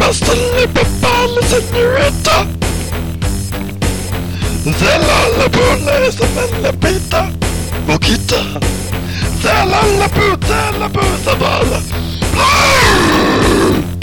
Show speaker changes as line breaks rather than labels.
Ställ på ballen nu etta. Ställ alla bullar som en pita och hitta. Ställ alla pussar alla.